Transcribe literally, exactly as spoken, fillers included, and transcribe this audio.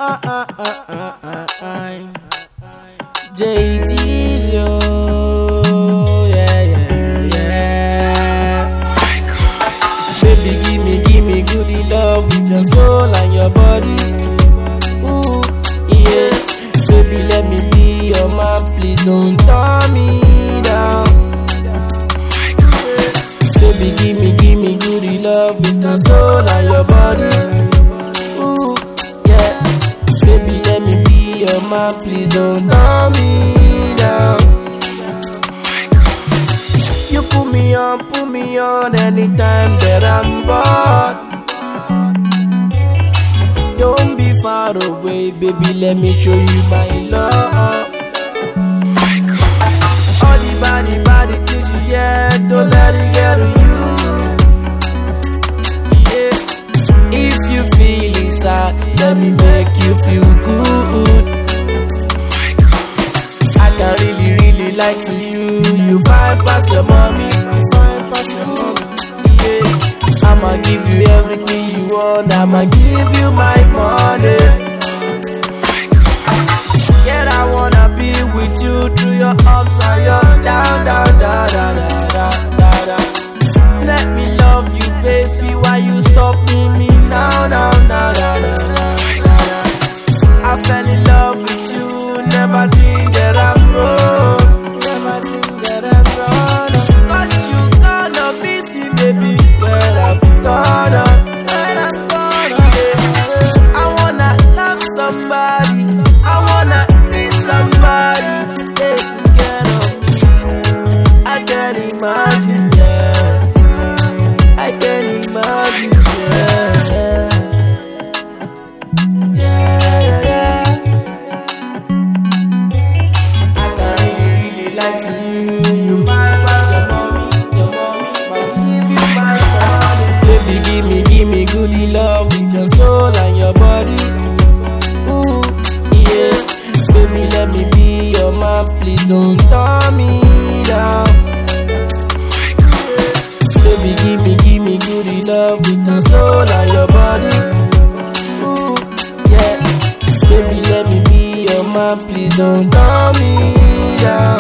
ah, ah, ah, ah, ah, ah. J T's yo, yeah, yeah, yeah. Baby, give me, give me goody love with your soul and your body. Ooh, yeah. Baby, let me be your man, please don't turn me down. Baby, give me, give me goody love with your soul and your body. Ooh, yeah. Baby, let me be your man, please don't turn me down. You put me on, put me on anytime that I'm bored. Don't be far away, baby, let me show you my love. All the body, body things you yeah, don't let it get to you. Yeah. If you feeling sad, let me make you feel good. I can really, really like to you. You fine past your mommy, you fine past your mommy. Yeah. I'ma give you everything you want, I'ma give you my money. Yeah, I wanna be with you through your ups and your down, down, down, down, down, down, down. Let me love you, baby, why you stopping me now, now, now, now, now, now, now. I fell in love with you, never think that I'm wrong, never think that I'm wrong. Cause you gonna miss me, baby, where I'm gonna, where I'm gonna. Yeah. I wanna love somebody, I wanna need somebody taking care of me. I can imagine, yeah, I can imagine, yeah. Yeah, yeah, yeah. I can really, really like to you. You find past your mommy, your mommy might give you my money. Baby, give me, give me goody love with your soul and your body. Ooh, yeah. Baby, let me be your man, please don't turn me down. Baby, give me, give me goody love with your soul and your body. Ooh, yeah. Baby, let me be your man, please don't turn me down.